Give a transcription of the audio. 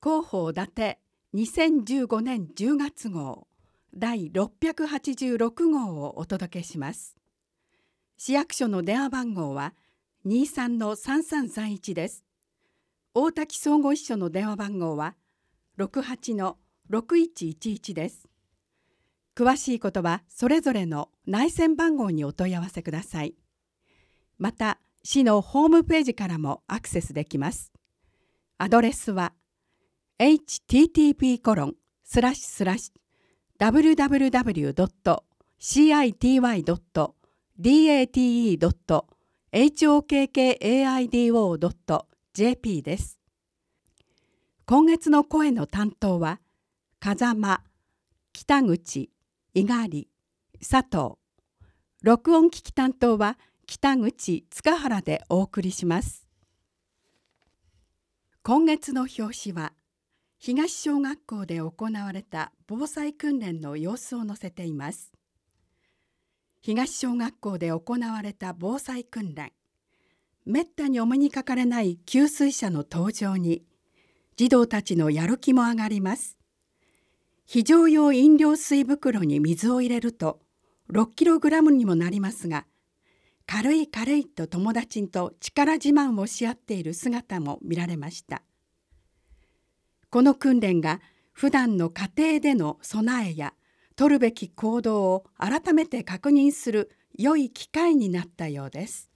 広報伊達2015年10月号第686号をお届けします。市役所の電話番号は 23-3331 です。大滝総合支所の電話番号は 68-6111 です。詳しいことはそれぞれの内線番号にお問い合わせください。また、市のホームページからもアクセスできます。アドレスはhttp://www.city.date.hokkaido.jp です。今月の声の担当は風間、北口、猪狩、佐藤。録音機器担当は北口、塚原でお送りします。今月の表紙は東小学校で行われた防災訓練の様子を載せています。東小学校で行われた防災訓練。めったにお目にかかれない給水車の登場に児童たちのやる気も上がります。非常用飲料水袋に水を入れると 6kg にもなりますが、軽い軽いと友達と力自慢をし合っている姿も見られました。この訓練が普段の家庭での備えや取るべき行動を改めて確認する良い機会になったようです。